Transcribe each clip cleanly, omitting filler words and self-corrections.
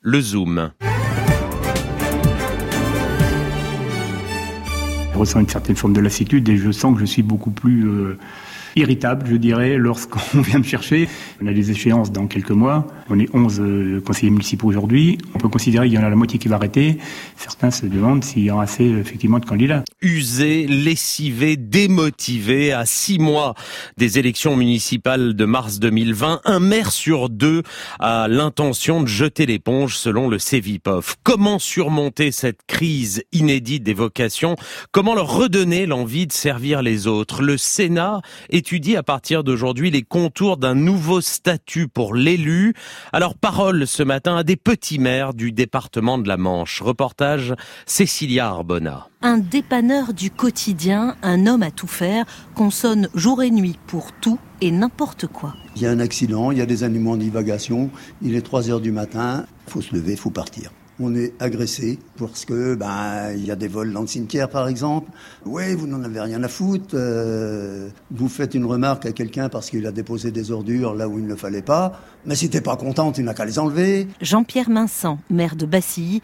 le Zoom. Je ressens une certaine forme de lassitude et je sens que je suis beaucoup plus irritable, je dirais, lorsqu'on vient me chercher. On a des échéances dans quelques mois. On est 11 conseillers municipaux aujourd'hui. On peut considérer qu'il y en a la moitié qui va arrêter. Certains se demandent s'il y aura assez, effectivement, de candidats. Usés, lessivés, démotivés, à 6 mois des élections municipales de mars 2020, un maire sur 2 a l'intention de jeter l'éponge selon le Cevipof. Comment surmonter cette crise inédite des vocations ? Comment leur redonner l'envie de servir les autres ? Le Sénat étudie à partir d'aujourd'hui les contours d'un nouveau statut pour l'élu. Alors parole ce matin à des petits maires du département de la Manche. Reportage Cécilia Arbona. Un dépanneur du quotidien, un homme à tout faire, qu'on sonne jour et nuit pour tout et n'importe quoi. Il y a un accident, il y a des animaux en divagation, il est 3h du matin, il faut se lever, il faut partir. On est agressé parce que il y a des vols dans le cimetière par exemple. Oui, vous n'en avez rien à foutre. Vous faites une remarque à quelqu'un parce qu'il a déposé des ordures là où il ne fallait pas. Mais si t'es pas content, tu n'as qu'à les enlever. Jean-Pierre Minsan, maire de Bassilly,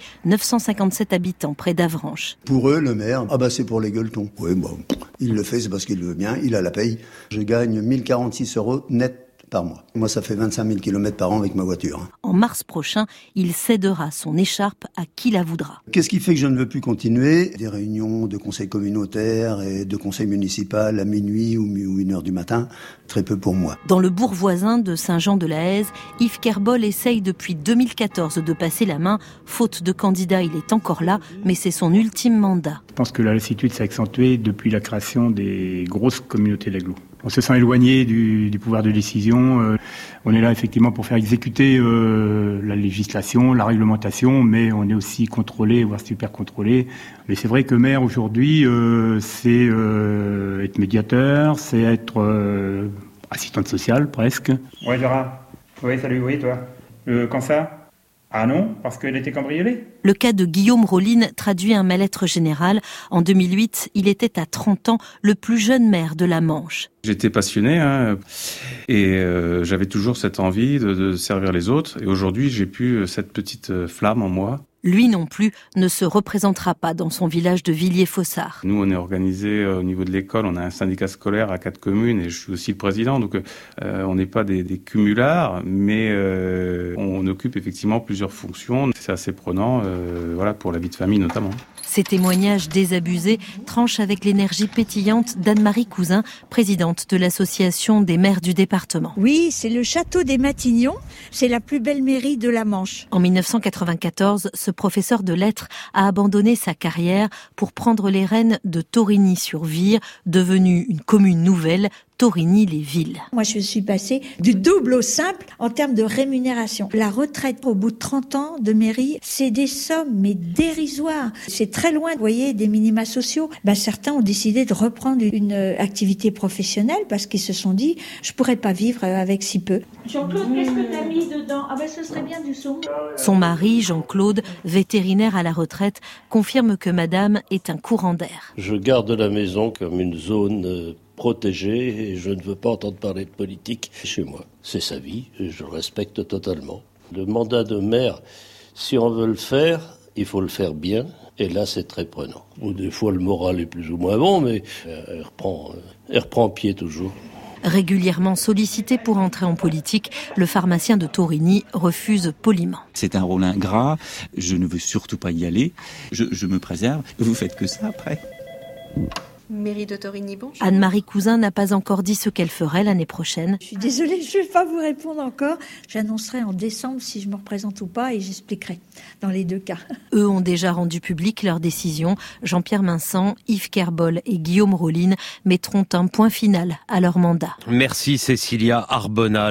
957 habitants près d'Avranches. Pour eux, le maire, c'est pour les gueuletons. Oui, il le fait, c'est parce qu'il le veut bien, il a la paye. Je gagne 1046 € net par mois. Moi, ça fait 25 000 km par an avec ma voiture. En mars prochain, il cédera son écharpe à qui la voudra. Qu'est-ce qui fait que je ne veux plus continuer ? Des réunions de conseil communautaire et de conseil municipal à minuit ou 1h du matin, très peu pour moi. Dans le bourg voisin de Saint-Jean-de-la-Haise, Yves Kerbol essaye depuis 2014 de passer la main. Faute de candidat, il est encore là, mais c'est son ultime mandat. Je pense que la lassitude s'est accentuée depuis la création des grosses communautés d'agglos. On se sent éloigné du pouvoir de décision. On est là effectivement pour faire exécuter la législation, la réglementation, mais on est aussi contrôlé, voire super contrôlé. Mais c'est vrai que maire aujourd'hui, c'est être médiateur, c'est être assistante sociale presque. Ouais Laura. Oui salut, oui toi. Quand ça ? Ah non, parce qu'elle était cambriolée ? Le cas de Guillaume Rolline traduit un mal-être général. En 2008, il était à 30 ans le plus jeune maire de la Manche. J'étais passionné et j'avais toujours cette envie de servir les autres. Et aujourd'hui, j'ai plus cette petite flamme en moi. Lui non plus ne se représentera pas dans son village de Villiers-Fossard. Nous, on est organisé au niveau de l'école. On a un syndicat scolaire à 4 communes et je suis aussi le président. Donc, on n'est pas des cumulards, mais on occupe effectivement plusieurs fonctions. C'est assez prenant, pour la vie de famille notamment. Ces témoignages désabusés tranchent avec l'énergie pétillante d'Anne-Marie Cousin, présidente de l'association des maires du département. Oui, c'est le château des Matignons. C'est la plus belle mairie de la Manche. En 1994, ce professeur de lettres a abandonné sa carrière pour prendre les rênes de Torigny-sur-Vire, devenue une commune nouvelle, Torigny-les-Villes. Moi, je suis passée du double au simple en termes de rémunération. La retraite au bout de 30 ans de mairie, c'est des sommes, mais dérisoires. C'est très loin, vous voyez, des minima sociaux. Certains ont décidé de reprendre une activité professionnelle parce qu'ils se sont dit, je pourrais pas vivre avec si peu. Jean-Claude, qu'est-ce que t'as mis dedans ? Ce serait bien du saumon. Son mari, Jean-Claude, vétérinaire à la retraite, confirme que madame est un courant d'air. Je garde la maison comme une zone protégée et je ne veux pas entendre parler de politique chez moi. C'est sa vie et je le respecte totalement. Le mandat de maire, si on veut le faire, il faut le faire bien. Et là, c'est très prenant. Des fois, le moral est plus ou moins bon, mais elle reprend pied toujours. Régulièrement sollicité pour entrer en politique, le pharmacien de Torigny refuse poliment. C'est un rôle ingrat, je ne veux surtout pas y aller, je me préserve. Vous faites que ça après ? Mairie de Torigny, bonjour. Anne-Marie Cousin n'a pas encore dit ce qu'elle ferait l'année prochaine. Je suis désolée, je ne vais pas vous répondre encore. J'annoncerai en décembre si je me représente ou pas et j'expliquerai dans les deux cas. Eux ont déjà rendu public leur décision. Jean-Pierre Minsan, Yves Kerbol et Guillaume Rolline mettront un point final à leur mandat. Merci Cécilia Arbona.